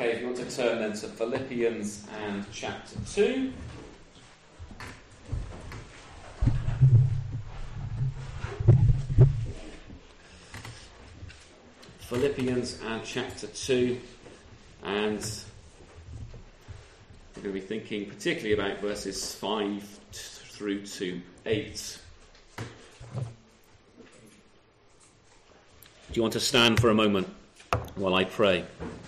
okay, if you want to turn then to Philippians and chapter 2. Philippians and chapter 2, and we're going to be thinking particularly about verses 5 through to 8. Do you want to stand for a moment while I pray?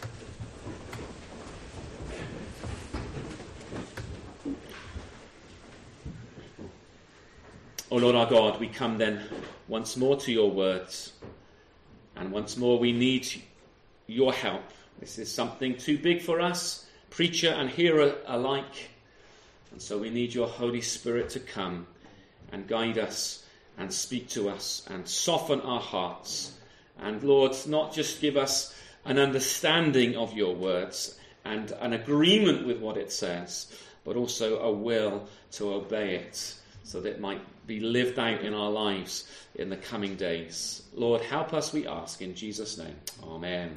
O Lord our God, we come then once more to your words. And once more we need your help. This is something too big for us, preacher and hearer alike. And so we need your Holy Spirit to come and guide us and speak to us and soften our hearts. And Lord, not just give us an understanding of your words and an agreement with what it says, but also a will to obey it, so that it might be lived out in our lives in the coming days. Lord, help us, we ask, in Jesus' name. Amen.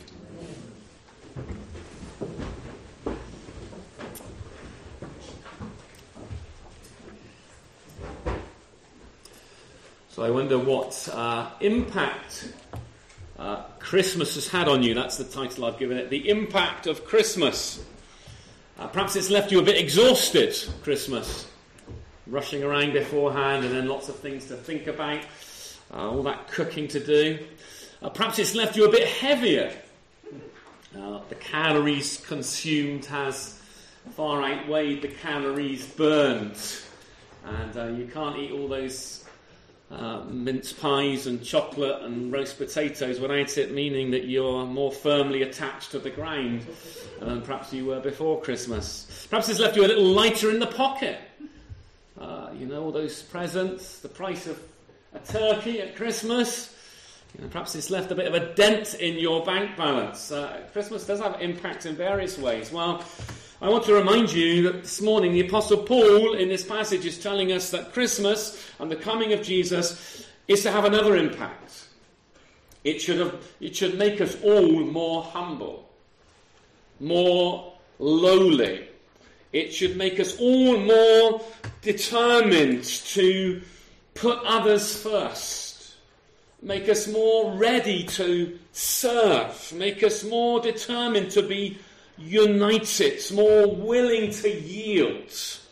So I wonder what impact Christmas has had on you. That's the title I've given it. The impact of Christmas. Perhaps it's left you a bit exhausted, Christmas. Rushing around beforehand and then lots of things to think about, all that cooking to do. Perhaps it's left you a bit heavier. The calories consumed has far outweighed the calories burned, and you can't eat all those mince pies and chocolate and roast potatoes without it meaning that you're more firmly attached to the ground than perhaps you were before Christmas. Perhaps it's left you a little lighter in the pocket. All those presents, the price of a turkey at Christmas. Perhaps it's left a bit of a dent in your bank balance. Christmas does have impact in various ways. Well, I want to remind you that this morning the Apostle Paul in this passage is telling us that Christmas and the coming of Jesus is to have another impact. It should make us all more humble, more lowly. It should make us all more determined to put others first. Make us more ready to serve. Make us more determined to be united, more willing to yield.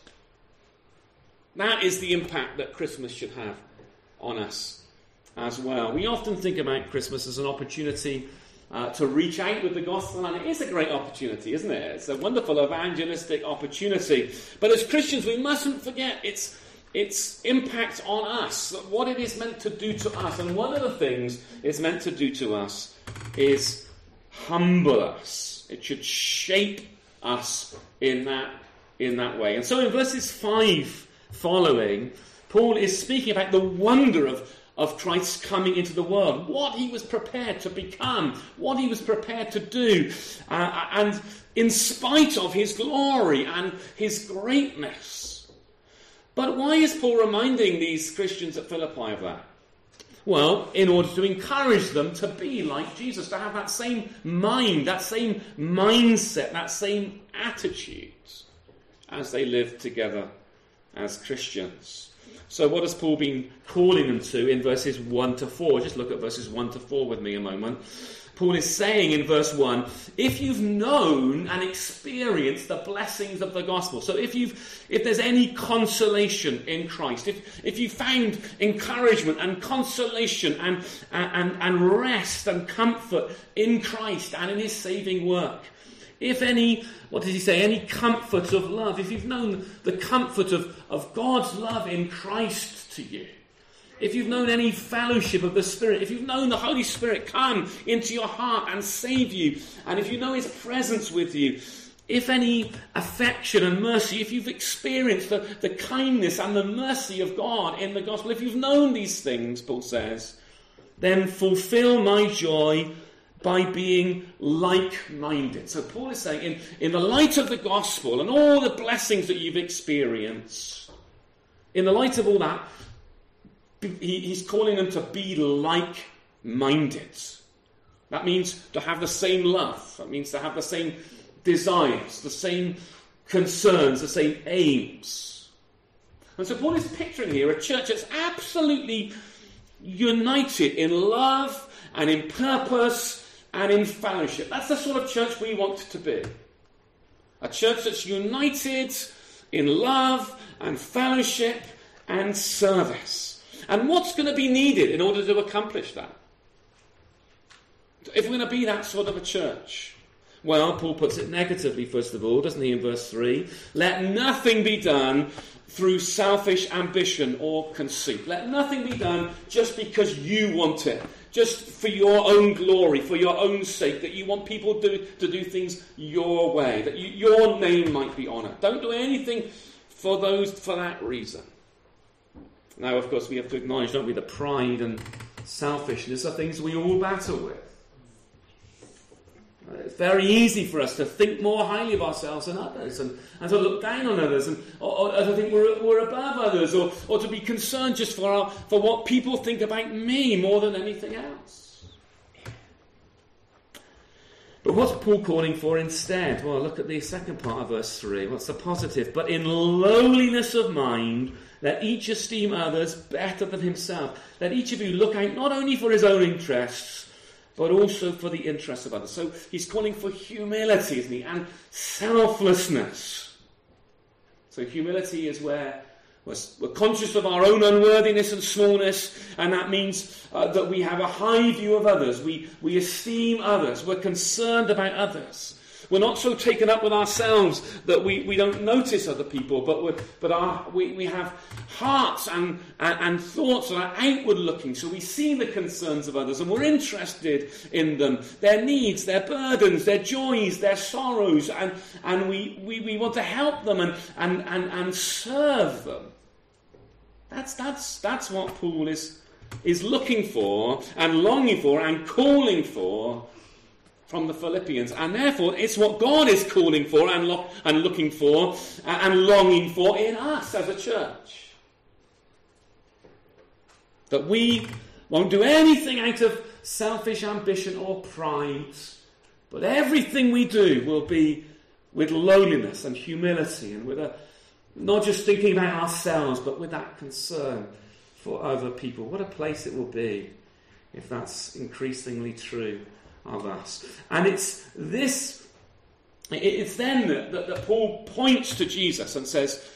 That is the impact that Christmas should have on us as well. We often think about Christmas as an opportunity to reach out with the gospel, and it is a great opportunity, isn't it? It's a wonderful evangelistic opportunity. But as Christians, we mustn't forget its impact on us, what it is meant to do to us. And one of the things it's meant to do to us is humble us. It should shape us in that way. And so in verses 5 following, Paul is speaking about the wonder of Christ coming into the world, what he was prepared to become, what he was prepared to do, and in spite of his glory and his greatness. But why is Paul reminding these Christians at Philippi of that? Well, in order to encourage them to be like Jesus, to have that same mind, that same mindset, that same attitude as they live together as Christians. So what has Paul been calling them to in verses 1 to 4? Just look at verses 1 to 4 with me a moment. Paul is saying in verse 1, if you've known and experienced the blessings of the gospel, so if there's any consolation in Christ, if you found encouragement and consolation and rest and comfort in Christ and in his saving work, if any, what does he say, any comfort of love, if you've known the comfort of God's love in Christ to you, if you've known any fellowship of the Spirit, if you've known the Holy Spirit come into your heart and save you, and if you know his presence with you, if any affection and mercy, if you've experienced the kindness and the mercy of God in the gospel, if you've known these things, Paul says, then fulfill my joy by being like-minded. So Paul is saying, in the light of the gospel and all the blessings that you've experienced, in the light of all that, he's calling them to be like-minded. That means to have the same love. That means to have the same desires, the same concerns, the same aims. And so Paul is picturing here a church that's absolutely united in love and in purpose and in fellowship. That's the sort of church we want to be. A church that's united in love and fellowship and service. And what's going to be needed in order to accomplish that? If we're going to be that sort of a church? Well, Paul puts it negatively, first of all, doesn't he, in verse 3? Let nothing be done through selfish ambition or conceit. Let nothing be done just because you want it, just for your own glory, for your own sake, that you want people to do things your way, that your name might be honoured. Don't do anything for that reason. Now, of course, we have to acknowledge, don't we, that pride and selfishness are things we all battle with. It's very easy for us to think more highly of ourselves than others, and to look down on others, or to think we're above others, or to be concerned just for what people think about me more than anything else. But what's Paul calling for instead? Well, look at the second part of verse 3. What's the positive? But in lowliness of mind, let each esteem others better than himself. Let each of you look out not only for his own interests, but also for the interests of others. So he's calling for humility, isn't he? And selflessness. So humility is where we're conscious of our own unworthiness and smallness, and that means that we have a high view of others. We esteem others. We're concerned about others. We're not so taken up with ourselves that we don't notice other people, but we have hearts and thoughts that are outward looking, so we see the concerns of others and we're interested in them, their needs, their burdens, their joys, their sorrows, and we want to help them and serve them. That's what Paul is looking for and longing for and calling for from the Philippians, and therefore it's what God is calling for and looking for and longing for in us as a church. That we won't do anything out of selfish ambition or pride, but everything we do will be with lowliness and humility, and with not just thinking about ourselves, but with that concern for other people. What a place it will be if that's increasingly true of us. And it's then that Paul points to Jesus and says,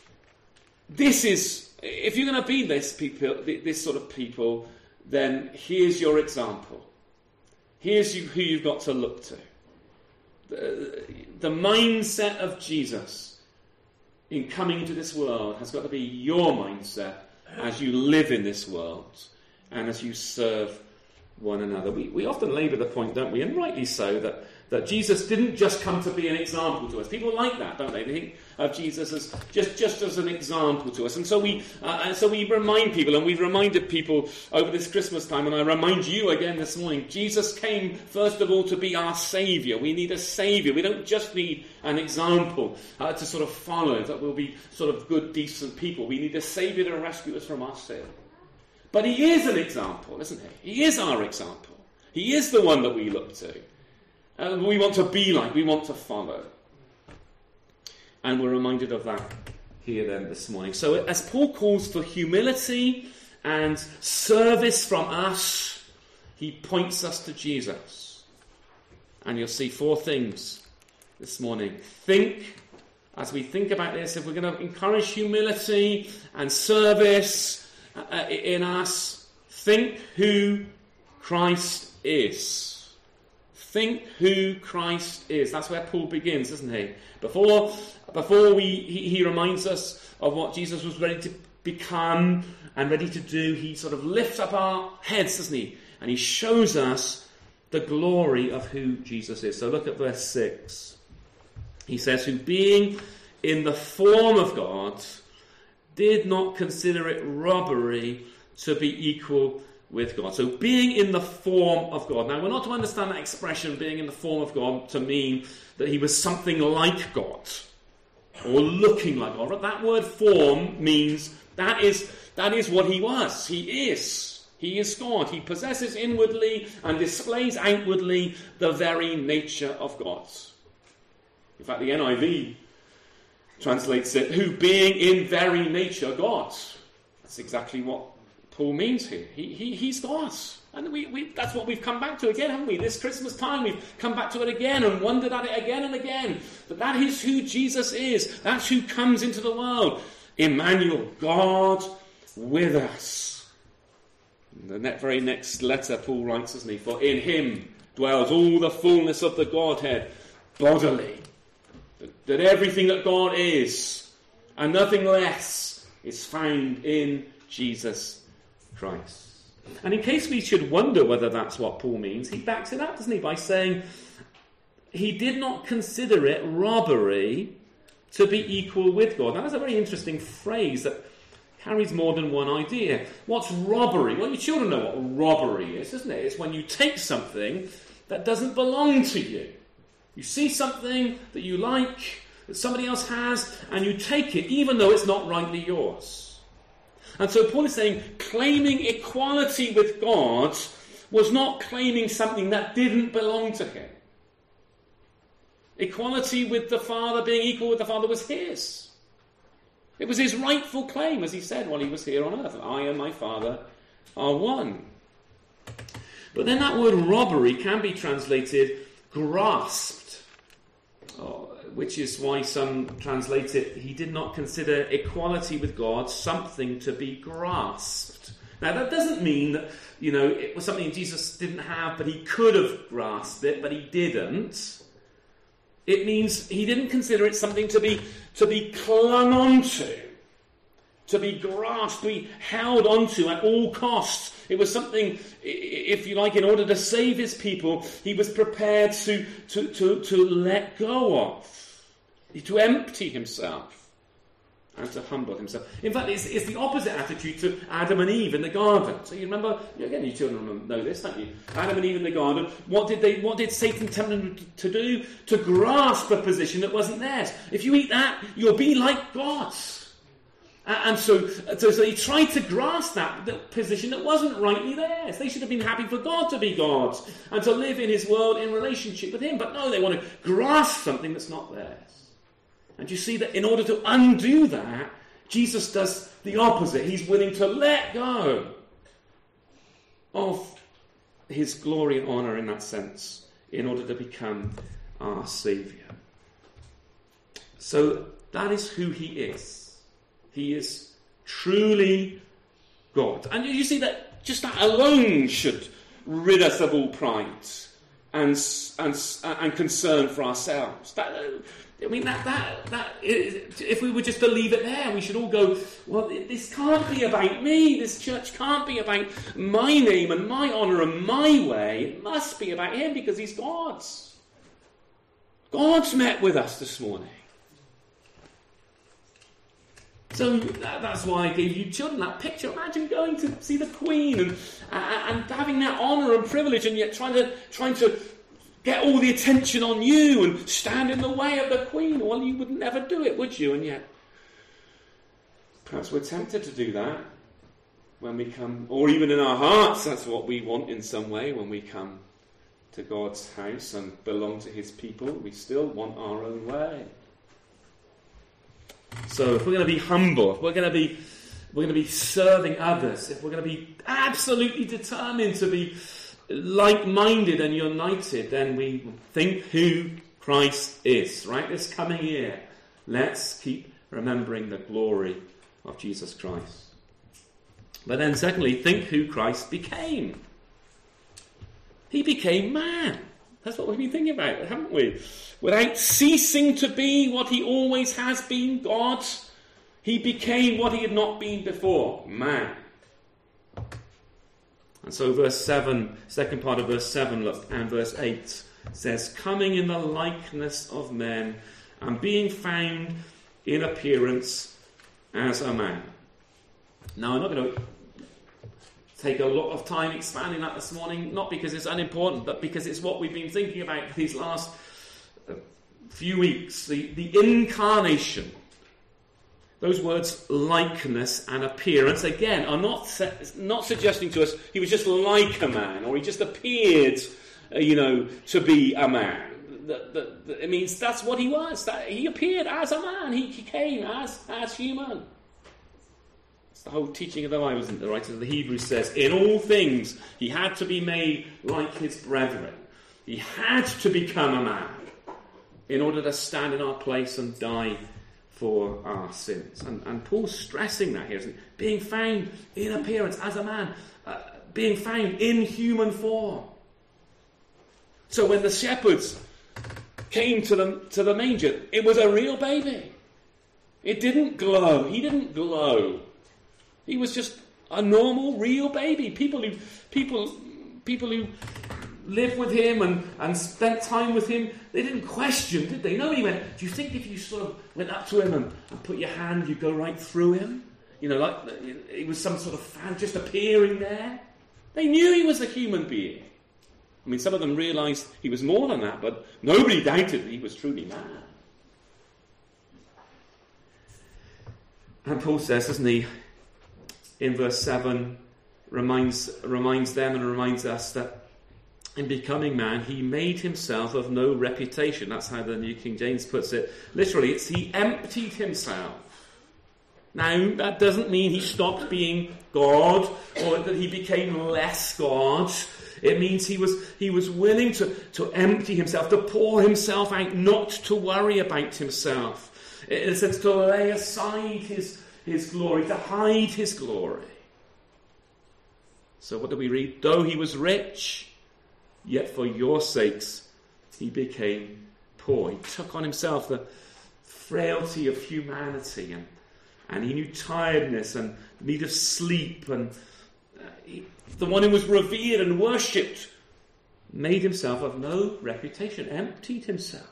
this is, if you're going to be this sort of people, then here's your example. Here's who you've got to look to. The mindset of Jesus in coming into this world has got to be your mindset as you live in this world and as you serve one another. We often labour the point, don't we, and rightly so, that Jesus didn't just come to be an example to us. People like that, don't they? They think of Jesus as just as an example to us. And so we remind people, and we've reminded people over this Christmas time, and I remind you again this morning, Jesus came first of all to be our Saviour. We need a Saviour. We don't just need an example to sort of follow, that we'll be sort of good, decent people. We need a Saviour to rescue us from our sin. But he is an example, isn't he? He is our example. He is the one that we look to. And we want to be like, we want to follow. And we're reminded of that here then this morning. So as Paul calls for humility and service from us, he points us to Jesus. And you'll see 4 things this morning. As we think about this, if we're going to encourage humility and service in us, think who Christ is. Think who Christ is. That's where Paul begins, isn't he? Before he reminds us of what Jesus was ready to become and ready to do, he sort of lifts up our heads, doesn't he? And he shows us the glory of who Jesus is. So look at verse 6. He says, who being in the form of God, did not consider it robbery to be equal with God. So being in the form of God. Now we're not to understand that expression, being in the form of God, to mean that he was something like God or looking like God. But that word form means that is what he was. He is God. He possesses inwardly and displays outwardly the very nature of God. In fact, the NIV translates it, who being in very nature God. That's exactly what Paul means here. He's God. And that's what we've come back to again, haven't we? This Christmas time, we've come back to it again and wondered at it again and again. That is who Jesus is. That's who comes into the world. Emmanuel, God with us. In the very next letter, Paul writes, doesn't he? For in him dwells all the fullness of the Godhead bodily. That everything that God is, and nothing less, is found in Jesus Christ. And in case we should wonder whether that's what Paul means, he backs it up, doesn't he, by saying he did not consider it robbery to be equal with God. Now, that's a very interesting phrase that carries more than one idea. What's robbery? Well, your children know what robbery is, isn't it? It's when you take something that doesn't belong to you. You see something that you like, that somebody else has, and you take it, even though it's not rightly yours. And so Paul is saying, claiming equality with God was not claiming something that didn't belong to him. Equality with the Father, being equal with the Father, was his. It was his rightful claim, as he said while he was here on earth. I and my Father are one. But then that word robbery can be translated grasped, which is why some translate it, he did not consider equality with God something to be grasped. Now that doesn't mean that, it was something Jesus didn't have, but he could have grasped it, but he didn't. It means he didn't consider it something to be clung onto, to be grasped, to be held onto at all costs. It was something, if you like, in order to save his people, he was prepared to let go of, to empty himself, and to humble himself. In fact, it's the opposite attitude to Adam and Eve in the garden. So you remember, again, you children know this, don't you? Adam and Eve in the garden, what did Satan tempt them to do? To grasp a position that wasn't theirs. If you eat that, you'll be like God. And so they tried to grasp that position that wasn't rightly theirs. They should have been happy for God to be God and to live in his world in relationship with him. But no, they want to grasp something that's not theirs. And you see that in order to undo that, Jesus does the opposite. He's willing to let go of his glory and honour in that sense in order to become our Saviour. So that is who he is. He is truly God. And you see that just that alone should rid us of all pride and concern for ourselves. If we were just to leave it there, we should all go, well, this can't be about me. This church can't be about my name and my honour and my way. It must be about him because he's God's. God's met with us this morning. So that's why I gave you children that picture. Imagine going to see the Queen and having that honour and privilege, and yet trying to get all the attention on you and stand in the way of the Queen. Well, you would never do it, would you? And yet, perhaps we're tempted to do that when we come, or even in our hearts, that's what we want in some way when we come to God's house and belong to his people. We still want our own way. So if we're going to be humble, if we're going to be serving others, if we're going to be absolutely determined to be like-minded and united, then we think who Christ is. Right, this coming year, let's keep remembering the glory of Jesus Christ. But then secondly, think who Christ became. He became man. That's what we've been thinking about, haven't we? Without ceasing to be what he always has been, God, he became what he had not been before, man. And so verse 7, second part of verse 7, look, and verse 8 says, coming in the likeness of men and being found in appearance as a man. Now, I'm not going to take a lot of time expanding that this morning, not because it's unimportant, but because it's what we've been thinking about these last few weeks. The incarnation. Those words, likeness and appearance, again, are not suggesting to us he was just like a man, or he just appeared, to be a man. it means that's what he was. That he appeared as a man. He came as human. It's the whole teaching of the Bible, isn't it? The writer of the Hebrews says, in all things he had to be made like his brethren. He had to become a man in order to stand in our place and die for our sins. And Paul's stressing that here, isn't he? Being found in appearance as a man, being found in human form. So when the shepherds came to the manger, it was a real baby. It didn't glow. He didn't glow. He was just a normal, real baby. People who lived with him and spent time with him, they didn't question, did they? Nobody went, do you think if you sort of went up to him and put your hand, you'd go right through him? You know, like it was some sort of fan just appearing there. They knew he was a human being. I mean, some of them realised he was more than that, but nobody doubted that he was truly man. And Paul says, doesn't he, in verse 7, reminds them and reminds us that in becoming man, he made himself of no reputation. That's how the New King James puts it. Literally, it's he emptied himself. Now, that doesn't mean he stopped being God or that he became less God. It means he was willing to empty himself, to pour himself out, not to worry about himself. In a sense, to lay aside his glory, to hide his glory. So what do we read? Though he was rich, yet for your sakes he became poor. He took on himself the frailty of humanity, and he knew tiredness and the need of sleep, and the one who was revered and worshipped made himself of no reputation, emptied himself.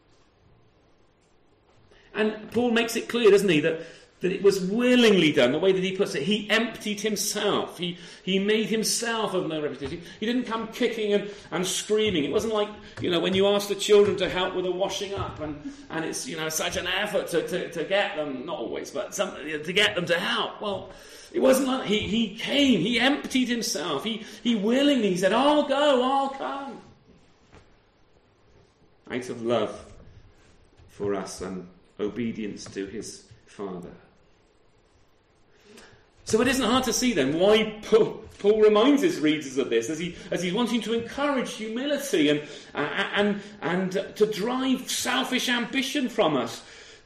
And Paul makes it clear, doesn't he, that it was willingly done, the way that he puts it. He emptied himself. He made himself of no reputation. He didn't come kicking and screaming. It wasn't like, when you ask the children to help with the washing up, and it's, such an effort to get them, not always, but to get them to help. Well, it wasn't like he came, he emptied himself. He willingly said, I'll go, I'll come. Out of love for us and obedience to his Father. So it isn't hard to see then why Paul reminds his readers of this, as he's wanting to encourage humility and to drive selfish ambition from us.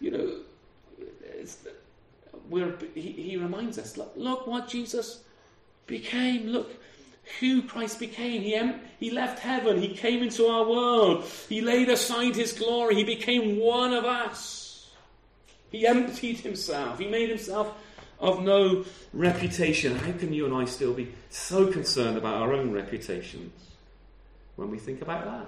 He reminds us, look what Jesus became. Look who Christ became. He left heaven. He came into our world. He laid aside his glory. He became one of us. He emptied himself. He made himself of no reputation. How can you and I still be so concerned about our own reputations when we think about that?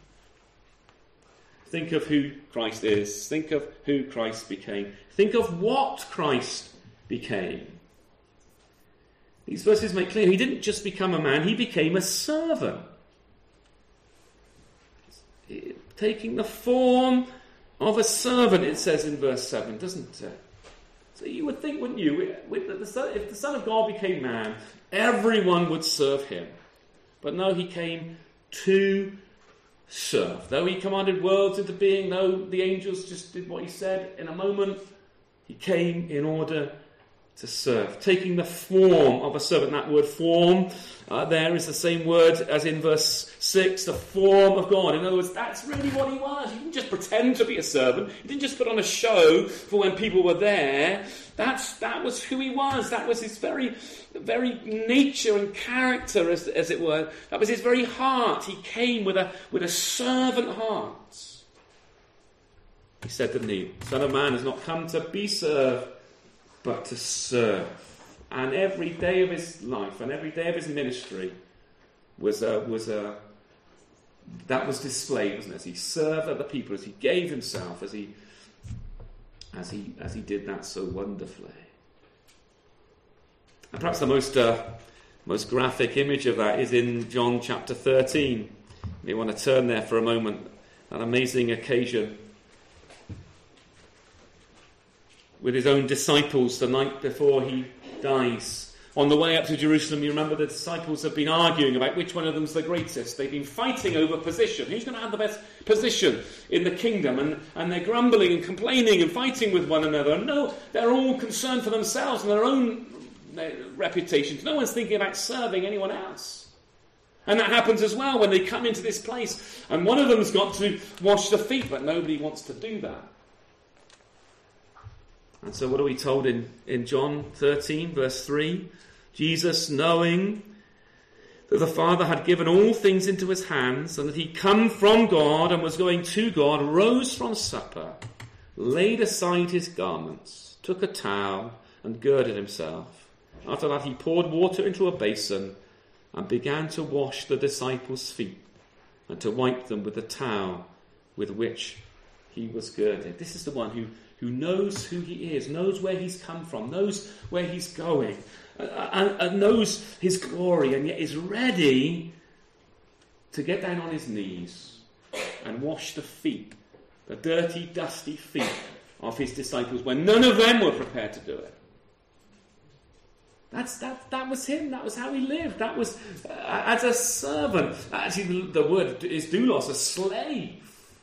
Think of who Christ is. Think of who Christ became. Think of what Christ became. These verses make clear he didn't just become a man, he became a servant. Taking the form of a servant, it says in verse 7, doesn't it? So you would think, wouldn't you, if the Son of God became man, everyone would serve him. But no, he came to serve. Though he commanded worlds into being, though the angels just did what he said in a moment, he came in order to serve, taking the form of a servant. That word form there is the same word as in verse 6, the form of God. In other words, that's really what he was. He didn't just pretend to be a servant. He didn't just put on a show for when people were there. That was who he was. That was his very, very nature and character, as it were. That was his very heart. He came with a servant heart. He said, didn't he? Son of Man has not come to be served, but to serve. And every day of his life and every day of his ministry that was displayed, wasn't it? As he served other people, as he gave himself, as he did that so wonderfully. And perhaps the most graphic image of that is in John chapter 13. You may want to turn there for a moment. An amazing occasion with his own disciples the night before he dies. On the way up to Jerusalem, you remember the disciples have been arguing about which one of them's the greatest. They've been fighting over position. Who's going to have the best position in the kingdom? And they're grumbling and complaining and fighting with one another. And no, they're all concerned for themselves and their own reputations. No one's thinking about serving anyone else. And that happens as well when they come into this place. And one of them's got to wash the feet, but nobody wants to do that. And so what are we told in John 13, verse 3? Jesus, knowing that the Father had given all things into his hands, and that he'd come from God and was going to God, rose from supper, laid aside his garments, took a towel, and girded himself. After that he poured water into a basin, and began to wash the disciples' feet, and to wipe them with the towel with which he was girded. This is the one who knows who he is, knows where he's come from, knows where he's going, and knows his glory, and yet is ready to get down on his knees and wash the feet, the dirty, dusty feet of his disciples, when none of them were prepared to do it. That was him. That was how he lived. That was as a servant. Actually, the word is doulos, a slave.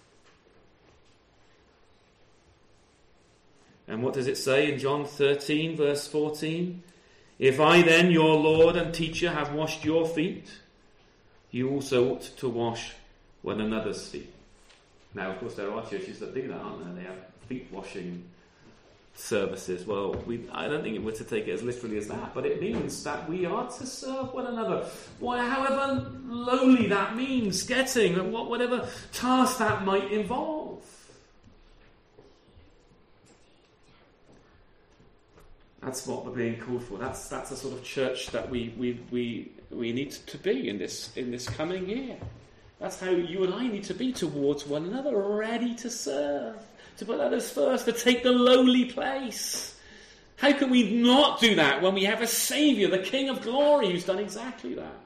And what does it say in John 13, verse 14? If I then, your Lord and teacher, have washed your feet, you also ought to wash one another's feet. Now, of course, there are churches that do that, aren't there? They have feet washing services. Well, I don't think we're to take it as literally as that, but it means that we are to serve one another. However lowly that means, getting, whatever task that might involve. That's what we're being called for. That's the sort of church that we need to be in this coming year. That's how you and I need to be towards one another, ready to serve, to put others first, to take the lowly place. How can we not do that when we have a Saviour, the King of Glory, who's done exactly that?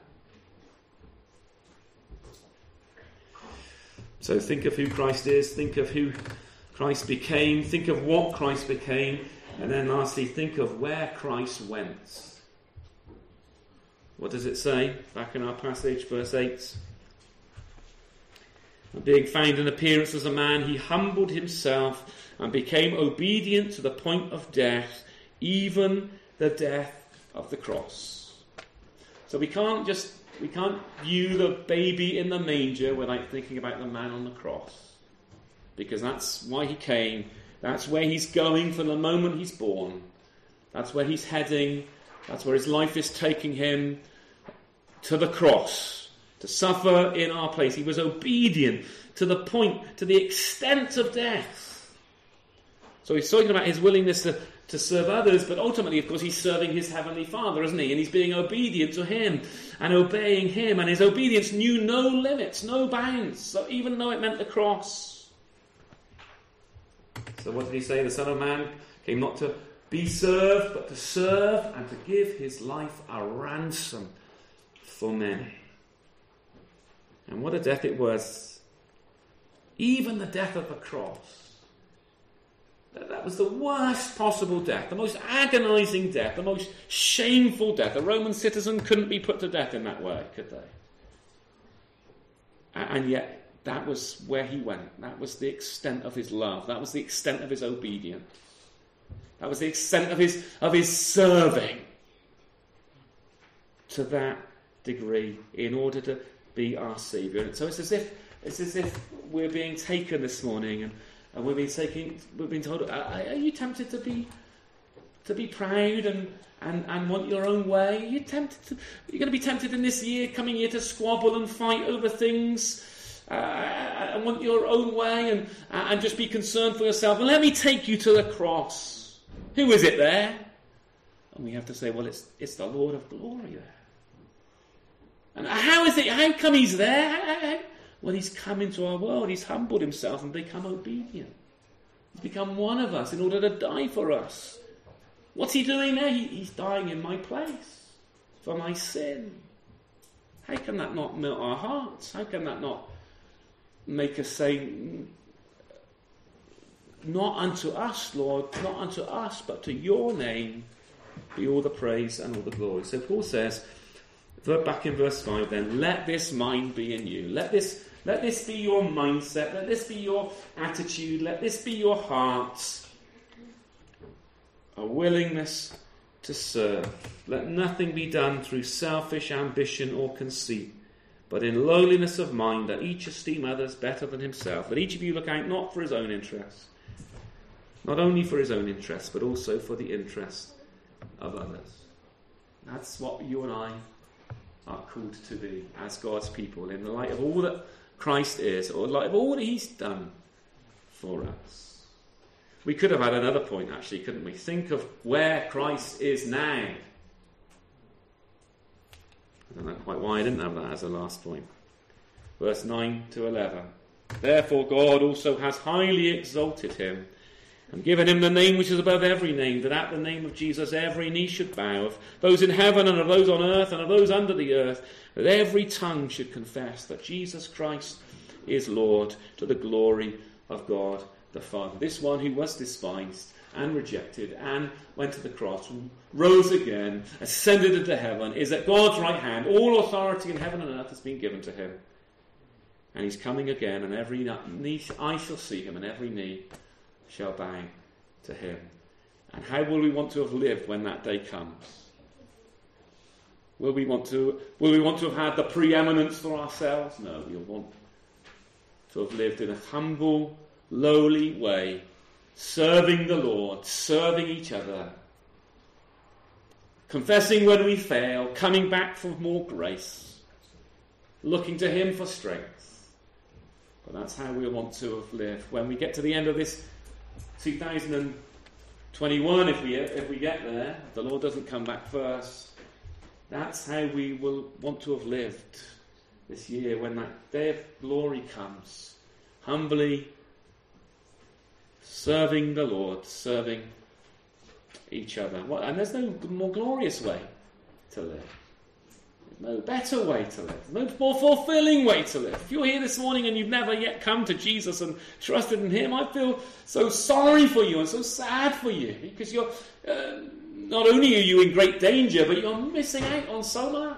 So think of who Christ is, think of who Christ became, think of what Christ became, and then lastly, think of where Christ went. What does it say? Back in our passage, verse 8. And being found in appearance as a man, he humbled himself and became obedient to the point of death, even the death of the cross. So we can't view the baby in the manger without thinking about the man on the cross. Because that's why he came. That's where he's going from the moment he's born. That's where he's heading. That's where his life is taking him, to the cross, to suffer in our place. He was obedient to the point, to the extent of death. So he's talking about his willingness to serve others, but ultimately, of course, he's serving his heavenly Father, isn't he? And he's being obedient to him and obeying him. And his obedience knew no limits, no bounds, so even though it meant the cross. So what did he say? The Son of Man came not to be served, but to serve and to give his life a ransom for many. And what a death it was. Even the death of the cross. That was the worst possible death, the most agonizing death, the most shameful death. A Roman citizen couldn't be put to death in that way, could they? And yet, that was where he went. That was the extent of his love. That was the extent of his obedience. That was the extent of his serving. To that degree, in order to be our Saviour. And so it's as if we're being taken this morning, and we've been told, are you tempted to be proud and want your own way? You're going to be tempted in this coming year to squabble and fight over things. And want your own way and just be concerned for yourself. Well, let me take you to the cross. Who is it there? And we have to say, well, it's the Lord of glory there. And how is it? How come he's there? Well, he's come into our world. He's humbled himself and become obedient. He's become one of us in order to die for us. What's he doing there? He's dying in my place for my sin. How can that not melt our hearts? How can that not make us say, not unto us, Lord, not unto us, but to your name be all the praise and all the glory. So Paul says, back in verse 5 then, let this mind be in you. Let this be your mindset. Let this be your attitude. Let this be your heart. A willingness to serve. Let nothing be done through selfish ambition or conceit, but in lowliness of mind, that each esteem others better than himself. That each of you look out not for his own interests, not only for his own interests, but also for the interest of others. That's what you and I are called to be as God's people, in the light of all that Christ is, or in the light of all that he's done for us. We could have had another point, actually, couldn't we? Think of where Christ is now. I don't know quite why I didn't have that as a last point. Verse 9 to 11. Therefore God also has highly exalted him, and given him the name which is above every name, that at the name of Jesus every knee should bow, of those in heaven and of those on earth and of those under the earth, that every tongue should confess that Jesus Christ is Lord, to the glory of God the Father. This one who was despised and rejected and went to the cross, rose again, ascended into heaven, is at God's right hand. All authority in heaven and earth has been given to him. And he's coming again, and every knee, I shall see him, and every knee shall bow to him. And how will we want to have lived when that day comes? Will we want to have had the preeminence for ourselves? No, we'll want to have lived in a humble, lowly way, serving the Lord, serving each other, confessing when we fail, coming back for more grace, looking to him for strength. But that's how we want to have lived. When we get to the end of this 2021, if we get there, the Lord doesn't come back first. That's how we will want to have lived this year when that day of glory comes. Humbly serving the Lord, serving each other. And there's no more glorious way to live. There's no better way to live. There's no more fulfilling way to live. If you're here this morning and you've never yet come to Jesus and trusted in him, I feel so sorry for you and so sad for you, because you're not only are you in great danger, but you're missing out on so much.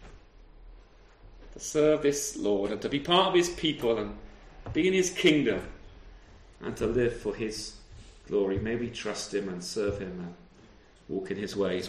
To serve this Lord and to be part of his people and be in his kingdom and to live for his glory. May we trust him and serve him and walk in his ways.